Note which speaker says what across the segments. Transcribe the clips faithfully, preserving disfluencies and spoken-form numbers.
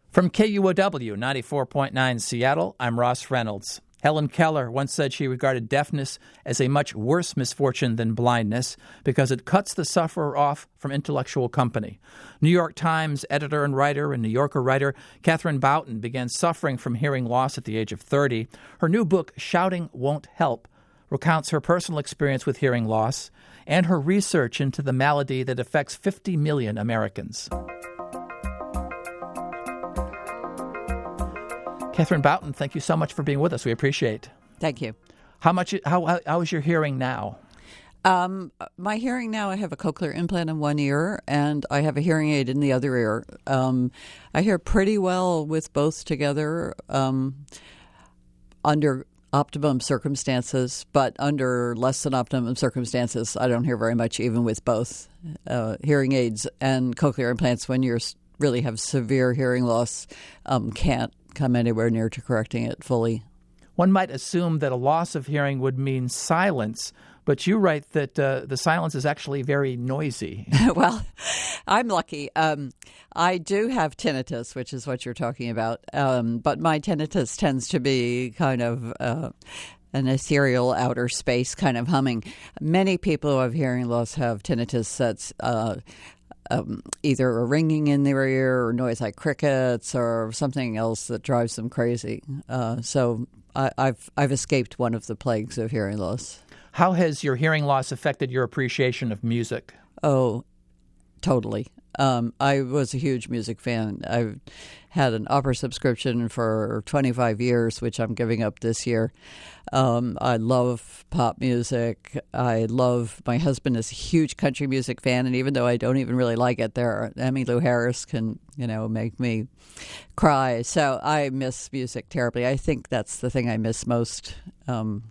Speaker 1: From K U O W ninety-four point nine Seattle, I'm Ross Reynolds. Helen Keller once said she regarded deafness as a much worse misfortune than blindness because it cuts the sufferer off from intellectual company. New York Times editor and writer and New Yorker writer Catherine Boughton began suffering from hearing loss at the age of thirty. Her new book, Shouting Won't Help, recounts her personal experience with hearing loss and her research into the malady that affects fifty million Americans. Catherine Boughton, thank you so much for being with us. We appreciate it.
Speaker 2: Thank you.
Speaker 1: How much? How, how, how is your hearing now?
Speaker 2: Um, my hearing now, I have a cochlear implant in one ear, and I have a hearing aid in the other ear. Um, I hear pretty well with both together um, under optimum circumstances, but under less than optimum circumstances, I don't hear very much, even with both uh, hearing aids and cochlear implants. When you really have severe hearing loss, um, can't come anywhere near to correcting it fully.
Speaker 1: One might assume that a loss of hearing would mean silence, but you write that uh, the silence is actually very noisy.
Speaker 2: Well, I'm lucky. Um, I do have tinnitus, which is what you're talking about, um, but my tinnitus tends to be kind of uh, an ethereal outer space kind of humming. Many people who have hearing loss have tinnitus that's uh, Um, either a ringing in their ear or noise like crickets or something else that drives them crazy. Uh, so I, I've I've escaped one of the plagues of hearing loss.
Speaker 1: How has your hearing loss affected your appreciation of music?
Speaker 2: Oh, totally. Um, I was a huge music fan. I've had an opera subscription for twenty-five years, which I'm giving up this year. Um, I love pop music. I love, my husband is a huge country music fan, and even though I don't even really like it, there, Emmylou Harris can, you know, make me cry. So I miss music terribly. I think that's the thing I miss most um,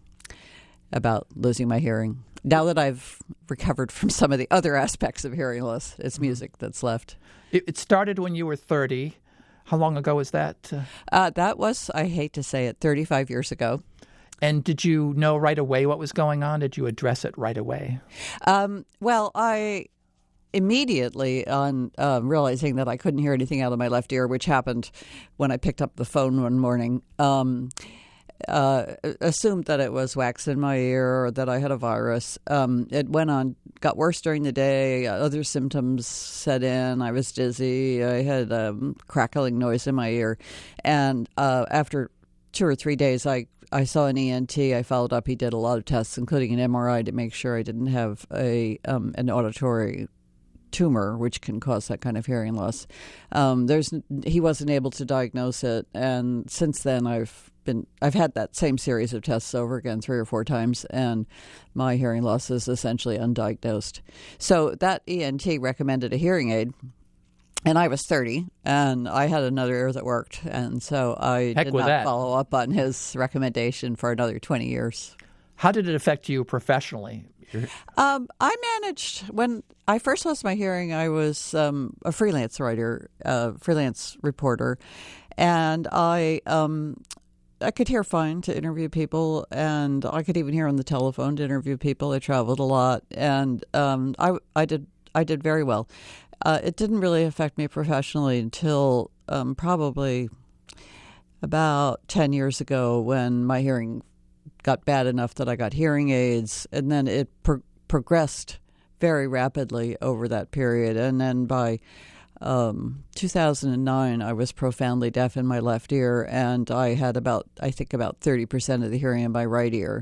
Speaker 2: about losing my hearing. Now that I've recovered from some of the other aspects of hearing loss, it's music that's left.
Speaker 1: It, it started when you were thirty. How long ago was that?
Speaker 2: Uh, that was, I hate to say it, thirty-five years ago.
Speaker 1: And did you know right away what was going on? Did you address it right away?
Speaker 2: Um, well, I immediately, on uh, realizing that I couldn't hear anything out of my left ear, which happened when I picked up the phone one morning, um, uh, assumed that it was wax in my ear or that I had a virus. Um, it went on, got worse during the day. Other symptoms set in. I was dizzy. I had a um, crackling noise in my ear. And uh, after two or three days, I I saw an E N T. I followed up. He did a lot of tests, including an M R I, to make sure I didn't have a um, an auditory tumor, which can cause that kind of hearing loss. Um, there's he wasn't able to diagnose it, and since then I've been I've had that same series of tests over again three or four times, and my hearing loss is essentially undiagnosed. So that E N T recommended a hearing aid. And I was thirty, and I had another ear that worked, and so I
Speaker 1: Heck
Speaker 2: did
Speaker 1: with
Speaker 2: not
Speaker 1: that.
Speaker 2: follow up on his recommendation for another twenty years.
Speaker 1: How did it affect you professionally?
Speaker 2: Um, I managed, when I first lost my hearing, I was um, a freelance writer, uh, freelance reporter, and I um, I could hear fine to interview people, and I could even hear on the telephone to interview people. I traveled a lot, and um, I, I did I did very well. Uh, it didn't really affect me professionally until um, probably about ten years ago, when my hearing got bad enough that I got hearing aids, and then it pro- progressed very rapidly over that period. And then by um, two thousand nine, I was profoundly deaf in my left ear, and I had about, I think, about thirty percent of the hearing in my right ear.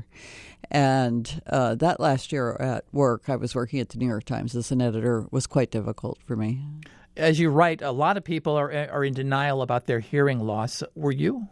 Speaker 2: And uh, that last year at work, I was working at the New York Times as an editor, was quite difficult for me.
Speaker 1: As you write, a lot of people are are in denial about their hearing loss. Were you?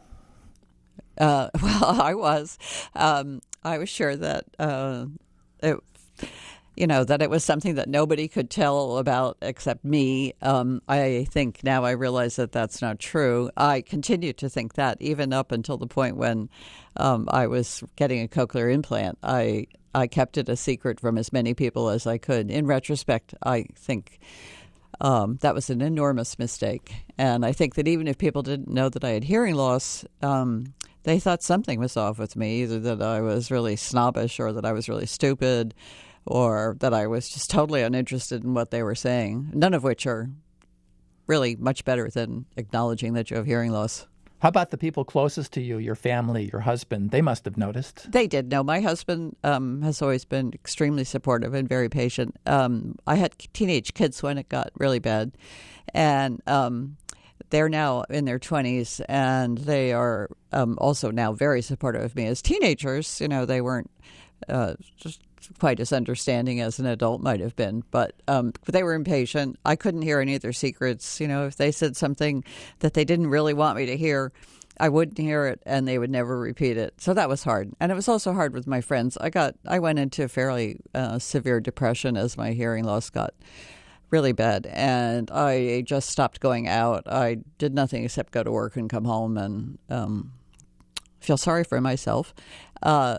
Speaker 2: Uh, well, I was. Um, I was sure that uh, it, you know, that it was something that nobody could tell about except me. Um, I think now I realize that that's not true. I continue to think that, even up until the point when um, I was getting a cochlear implant. I I kept it a secret from as many people as I could. In retrospect, I think um, that was an enormous mistake. And I think that even if people didn't know that I had hearing loss, um, they thought something was off with me, either that I was really snobbish or that I was really stupid, or that I was just totally uninterested in what they were saying, none of which are really much better than acknowledging that you have hearing loss.
Speaker 1: How about the people closest to you, your family, your husband? They must have noticed.
Speaker 2: They did know. My husband um, has always been extremely supportive and very patient. Um, I had teenage kids when it got really bad, and um, they're now in their twenties, and they are um, also now very supportive of me. As teenagers, you know, they weren't uh, just quite as understanding as an adult might have been, but um, they were impatient. I couldn't hear any of their secrets. You know, if they said something that they didn't really want me to hear, I wouldn't hear it, and they would never repeat it. So that was hard, and it was also hard with my friends. I got, I went into fairly uh, severe depression as my hearing loss got really bad, and I just stopped going out. I did nothing except go to work and come home and um, feel sorry for myself. Uh,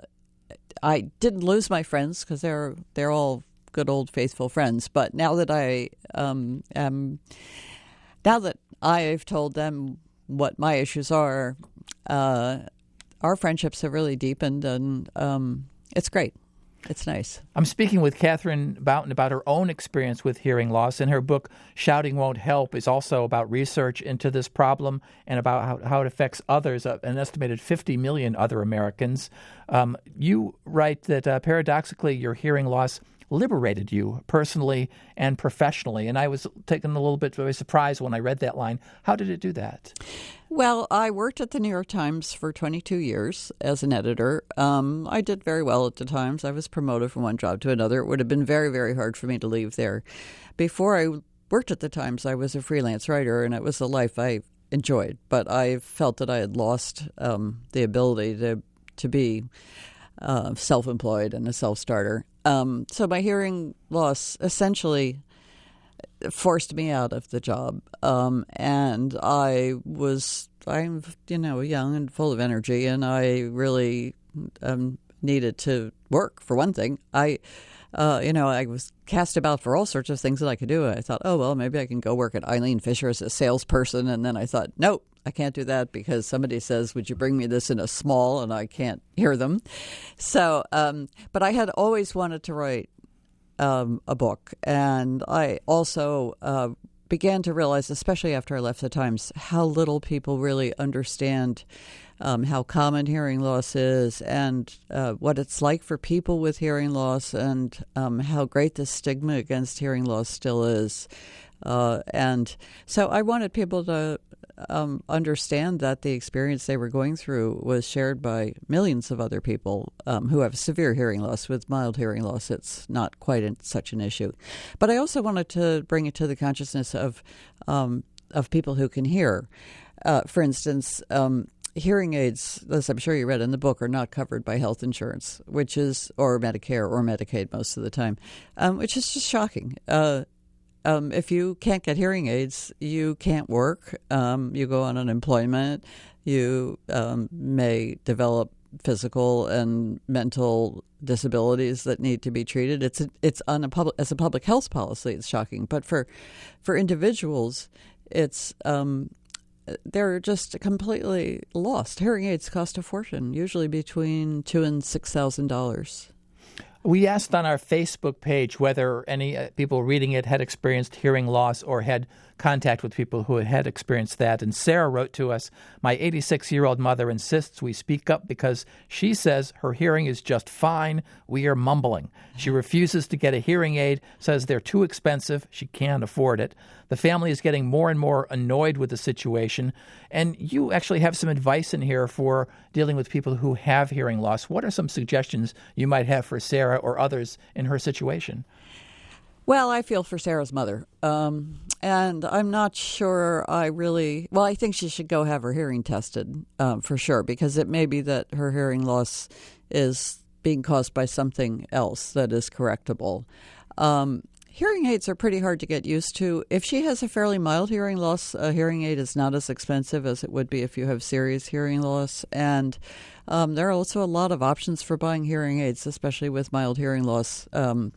Speaker 2: I didn't lose my friends because they're they're all good old faithful friends. But now that I um, am, now that I've told them what my issues are, uh, our friendships have really deepened, and um, it's great. It's nice.
Speaker 1: I'm speaking with Catherine Boughton about her own experience with hearing loss, and her book, Shouting Won't Help, is also about research into this problem and about how, how it affects others, uh, an estimated fifty million other Americans. Um, you write that, uh, paradoxically, your hearing loss liberated you personally and professionally, and I was taken a little bit by surprise when I read that line. How did it do that?
Speaker 2: Well, I worked at the New York Times for twenty-two years as an editor. Um, I did very well at the Times. I was promoted from one job to another. It would have been very, very hard for me to leave there. Before I worked at the Times, I was a freelance writer, and it was a life I enjoyed. But I felt that I had lost um, the ability to to be uh, self-employed and a self-starter. Um, so my hearing loss essentially forced me out of the job. Um, and I was, I'm, you know, young and full of energy, and I really um, needed to work, for one thing. I, uh, you know, I was cast about for all sorts of things that I could do. I thought, oh, well, maybe I can go work at Eileen Fisher as a salesperson. And then I thought, nope, I can't do that because somebody says, would you bring me this in a small, and I can't hear them. So, um, but I had always wanted to write Um, a book. And I also uh, began to realize, especially after I left the Times, how little people really understand um, how common hearing loss is, and uh, what it's like for people with hearing loss, and um, how great the stigma against hearing loss still is. Uh, and so I wanted people to um, understand that the experience they were going through was shared by millions of other people um, who have severe hearing loss. With mild hearing loss, it's not quite in, such an issue. But I also wanted to bring it to the consciousness of um, of people who can hear. Uh, for instance, um, hearing aids, as I'm sure you read in the book, are not covered by health insurance, which is, or Medicare or Medicaid most of the time, um, which is just shocking. Uh, Um, if you can't get hearing aids, you can't work. Um, you go on unemployment. You um, may develop physical and mental disabilities that need to be treated. It's it's on a public as a public health policy. It's shocking, but for for individuals, it's um, they're just completely lost. Hearing aids cost a fortune, usually between two and six thousand dollars.
Speaker 1: We asked on our Facebook page whether any uh, people reading it had experienced hearing loss or had contact with people who had experienced that. And Sarah wrote to us, my eighty-six-year-old mother insists we speak up because she says her hearing is just fine. We are mumbling. She refuses to get a hearing aid, says they're too expensive. She can't afford it. The family is getting more and more annoyed with the situation. And you actually have some advice in here for dealing with people who have hearing loss. What are some suggestions you might have for Sarah or others in her situation?
Speaker 2: Well, I feel for Sarah's mother, um, and I'm not sure I really, well, I think she should go have her hearing tested um, for sure, because it may be that her hearing loss is being caused by something else that is correctable. Um, hearing aids are pretty hard to get used to. If she has a fairly mild hearing loss, a hearing aid is not as expensive as it would be if you have serious hearing loss, and um, there are also a lot of options for buying hearing aids, especially with mild hearing loss. Um,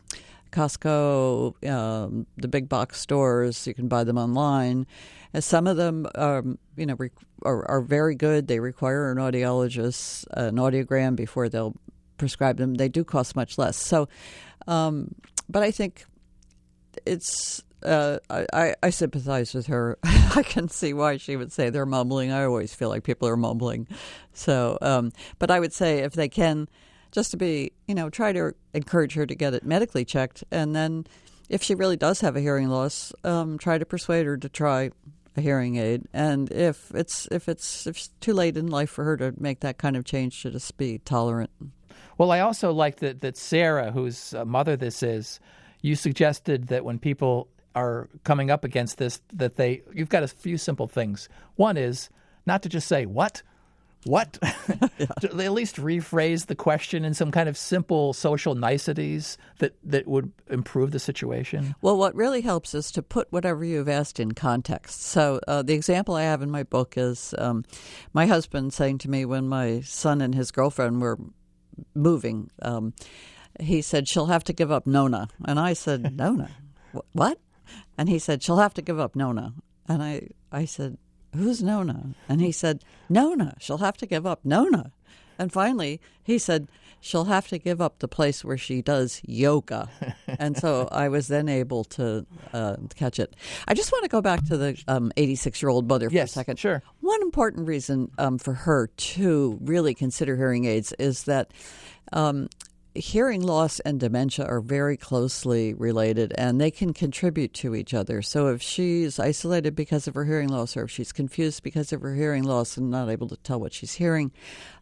Speaker 2: Costco, um, the big box stores, you can buy them online. And some of them, um, you know, re- are, are very good. They require an audiologist, an audiogram before they'll prescribe them. They do cost much less. So, um, but I think it's uh, I, I, I sympathize with her. I can see why she would say they're mumbling. I always feel like people are mumbling. So, um, but I would say if they can, just to be, you know, try to encourage her to get it medically checked. And then if she really does have a hearing loss, um, try to persuade her to try a hearing aid. And if it's if it's if it's too late in life for her to make that kind of change, to just be tolerant.
Speaker 1: Well, I also like that, that Sarah, whose uh, mother this is, you suggested that when people are coming up against this, that they you've got a few simple things. One is not to just say, what? What? Yeah. To at least rephrase the question in some kind of simple social niceties that, that would improve the situation.
Speaker 2: Well, what really helps is to put whatever you've asked in context. So uh, the example I have in my book is um, my husband saying to me when my son and his girlfriend were moving, um, he said, she'll have to give up Nona. And I said, Nona? What? And he said, she'll have to give up Nona. And I, I said, who's Nona? And he said, Nona. She'll have to give up Nona. And finally, he said, she'll have to give up the place where she does yoga. And so I was then able to uh, catch it. I just want to go back to the um, eighty-six-year-old mother for
Speaker 1: yes,
Speaker 2: a second.
Speaker 1: Sure.
Speaker 2: One important reason um, for her to really consider hearing aids is that um, hearing loss and dementia are very closely related, and they can contribute to each other. So if she's isolated because of her hearing loss, or if she's confused because of her hearing loss and not able to tell what she's hearing,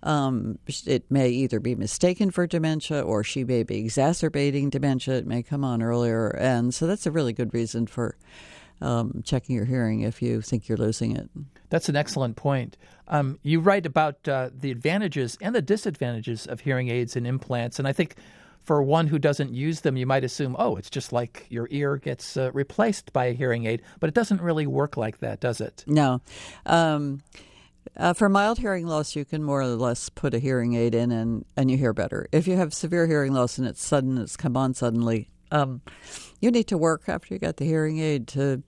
Speaker 2: um, it may either be mistaken for dementia, or she may be exacerbating dementia. It may come on earlier. And so that's a really good reason for um, checking your hearing if you think you're losing it.
Speaker 1: That's an excellent point. Um, you write about uh, the advantages and the disadvantages of hearing aids and implants, and I think for one who doesn't use them, you might assume, oh, it's just like your ear gets uh, replaced by a hearing aid, but it doesn't really work like that, does it?
Speaker 2: No. Um, uh, for mild hearing loss, you can more or less put a hearing aid in and, and you hear better. If you have severe hearing loss and it's sudden, it's come on suddenly, um, you need to work after you got the hearing aid to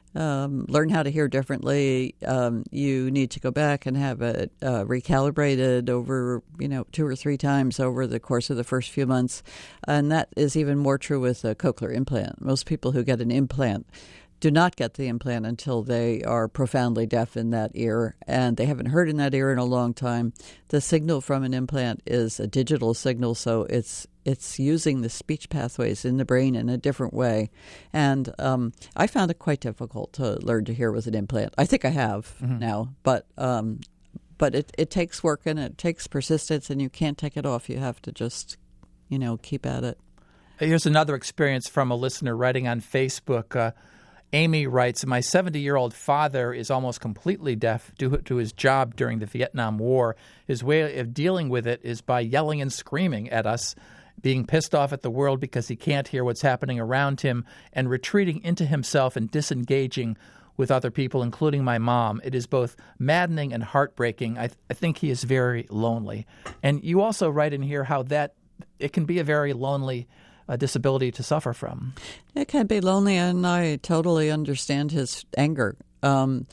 Speaker 2: Um, learn how to hear differently. Um, you need to go back and have it uh, recalibrated over, you know, two or three times over the course of the first few months. And that is even more true with a cochlear implant. Most people who get an implant do not get the implant until they are profoundly deaf in that ear, and they haven't heard in that ear in a long time. The signal from an implant is a digital signal, so it's it's using the speech pathways in the brain in a different way. And um, I found it quite difficult to learn to hear with an implant. I think I have mm-hmm. now, but um, but it, it takes work and it takes persistence, and you can't take it off. You have to just, you know, keep at it.
Speaker 1: Here's another experience from a listener writing on Facebook. Uh, Amy writes, my seventy-year-old father is almost completely deaf due to his job during the Vietnam War. His way of dealing with it is by yelling and screaming at us, being pissed off at the world because he can't hear what's happening around him, and retreating into himself and disengaging with other people, including my mom. It is both maddening and heartbreaking. I, th- I think he is very lonely. And you also write in here how that it can be a very lonely a disability to suffer from.
Speaker 2: It can be lonely, and I totally understand his anger. Um,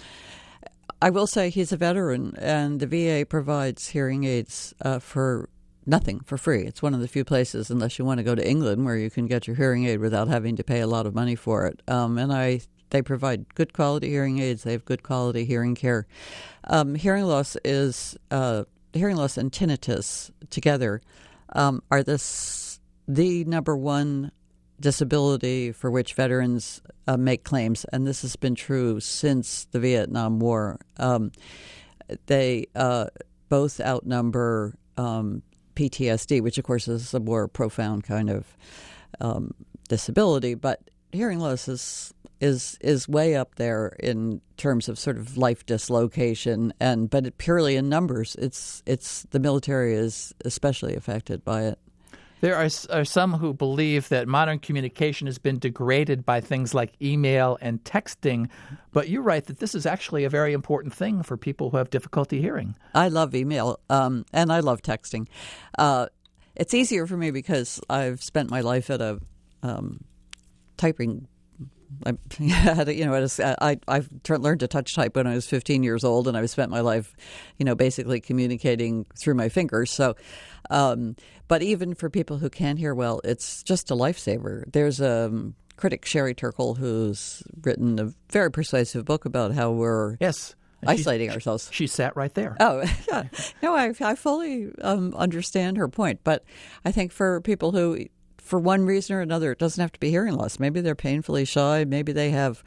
Speaker 2: I will say he's a veteran, and the V A provides hearing aids uh, for nothing, for free. It's one of the few places, unless you want to go to England, where you can get your hearing aid without having to pay a lot of money for it. Um, and I, they provide good quality hearing aids. They have good quality hearing care. Um, hearing loss is uh, hearing loss and tinnitus together um, are this. the number one disability for which veterans uh, make claims, and this has been true since the Vietnam War. Um, they uh, both outnumber um, P T S D, which, of course, is a more profound kind of um, disability. But hearing loss is is is way up there in terms of sort of life dislocation, and but it, purely in numbers, it's it's the military is especially affected by it.
Speaker 1: There are, are some who believe that modern communication has been degraded by things like email and texting, but you write that this is actually a very important thing for people who have difficulty hearing.
Speaker 2: I love email, um, and I love texting. Uh, it's easier for me because I've spent my life at a um, typing I, you know, I I learned to touch type when I was fifteen years old, and I've spent my life, you know, basically communicating through my fingers. So, um, but even for people who can't hear well, it's just a lifesaver. There's a critic Sherry Turkle, who's written a very persuasive book about how we're
Speaker 1: yes. And
Speaker 2: isolating
Speaker 1: she,
Speaker 2: ourselves.
Speaker 1: She sat right there.
Speaker 2: Oh, yeah. No, I, I fully um, understand her point. But I think for people who, for one reason or another, it doesn't have to be hearing loss. Maybe they're painfully shy. Maybe they have,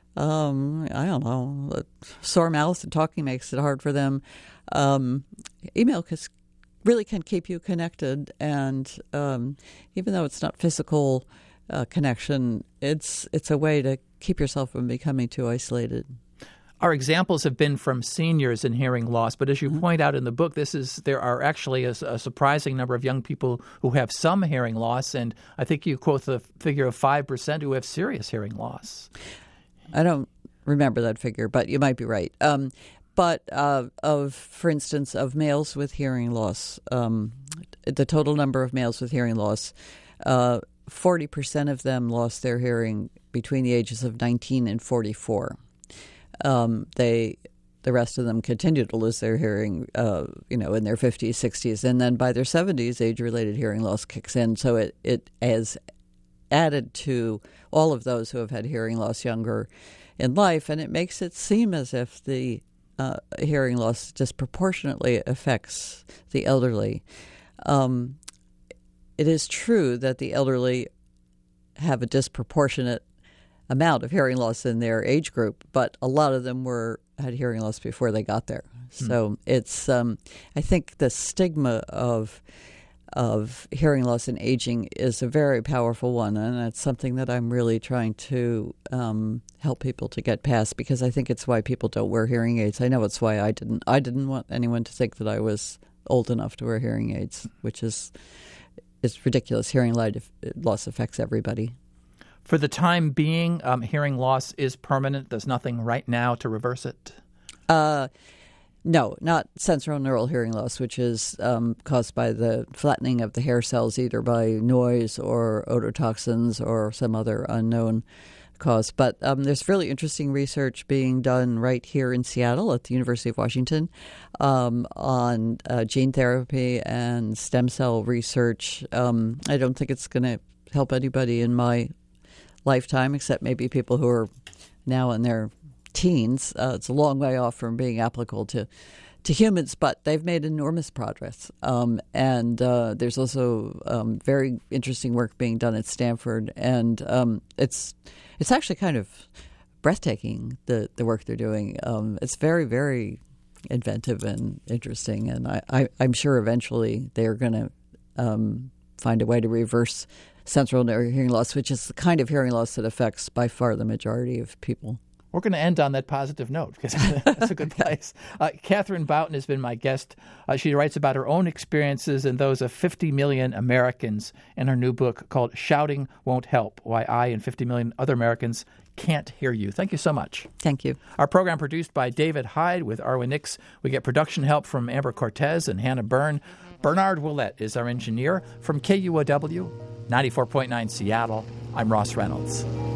Speaker 2: um, I don't know, a sore mouth and talking makes it hard for them. Um, email can, really can keep you connected. And um, even though it's not physical uh, connection, it's it's a way to keep yourself from becoming too isolated.
Speaker 1: Our examples have been from seniors in hearing loss, but as you mm-hmm. point out in the book, this is there are actually a, a surprising number of young people who have some hearing loss, and I think you quote the figure of five percent who have serious hearing loss.
Speaker 2: I don't remember that figure, but you might be right. Um, but uh, of, for instance, of males with hearing loss, um, the total number of males with hearing loss, uh, forty percent of them lost their hearing between the ages of nineteen and forty-four. Um, they, the rest of them continue to lose their hearing, uh, you know, in their fifties, sixties, and then by their seventies, age-related hearing loss kicks in. So it, it has added to all of those who have had hearing loss younger in life, and it makes it seem as if the uh, hearing loss disproportionately affects the elderly. Um, it is true that the elderly have a disproportionate amount of hearing loss in their age group, but a lot of them were had hearing loss before they got there. So mm. it's um, I think the stigma of of hearing loss and aging is a very powerful one, and it's something that I'm really trying to um, help people to get past, because I think it's why people don't wear hearing aids. I know it's why I didn't. I didn't want anyone to think that I was old enough to wear hearing aids, which is is ridiculous. Hearing loss affects everybody.
Speaker 1: For the time being, um, hearing loss is permanent. There's nothing right now to reverse it?
Speaker 2: Uh, no, not sensorineural hearing loss, which is um, caused by the flattening of the hair cells, either by noise or ototoxins or some other unknown cause. But um, there's really interesting research being done right here in Seattle at the University of Washington um, on uh, gene therapy and stem cell research. Um, I don't think it's going to help anybody in my lifetime, except maybe people who are now in their teens. Uh, it's a long way off from being applicable to, to humans, but they've made enormous progress. Um, and uh, there's also um, very interesting work being done at Stanford, and um, it's it's actually kind of breathtaking, the, the work they're doing. Um, it's very, very inventive and interesting, and I, I, I'm sure eventually they're going to um, find a way to reverse sensorineural hearing loss, which is the kind of hearing loss that affects by far the majority of people.
Speaker 1: We're going to end on that positive note, because that's a good place. Uh, Catherine Boughton has been my guest. Uh, she writes about her own experiences and those of fifty million Americans in her new book called Shouting Won't Help, Why I and fifty million Other Americans Can't Hear You. Thank you so much.
Speaker 2: Thank you.
Speaker 1: Our program produced by David Hyde with Arwen Nix. We get production help from Amber Cortez and Hannah Byrne. Bernard Willett is our engineer. From K U O W, ninety-four point nine Seattle, I'm Ross Reynolds.